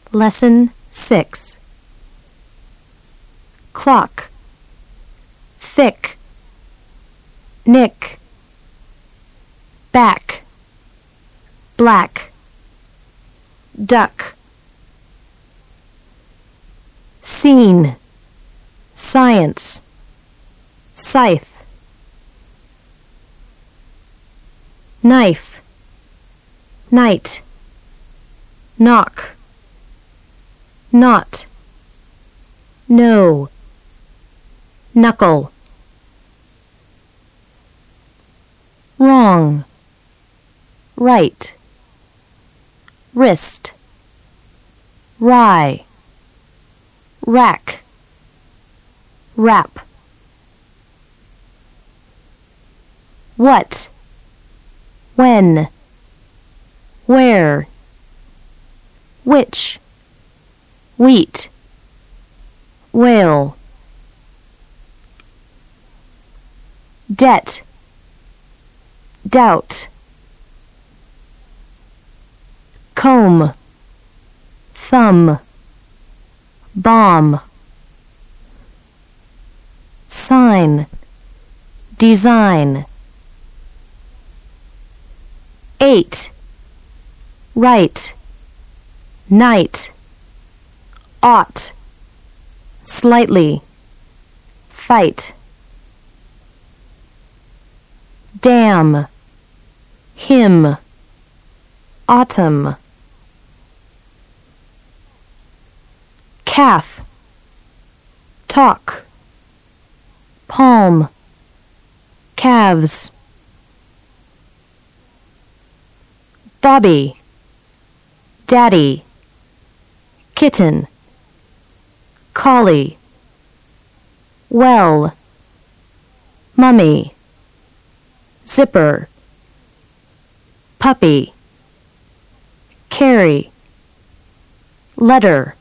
Lesson 6. Clock, thick, nick, back, black, duck. Scene, science, scythe. Knife, night, knock, not, no, knuckle. Wrong, right, wrist, rye, rack, wrap. What, when, where, which, wheat, whale. Debt, doubt. Comb, thumb, bomb. Sign, design. 8, right, night, ought, slightly, fight. Dam, hymn, autumn. Calf, talk, palm, calves. Bobby, daddy, kitten, collie, well, mummy, zipper, puppy, carry, letter.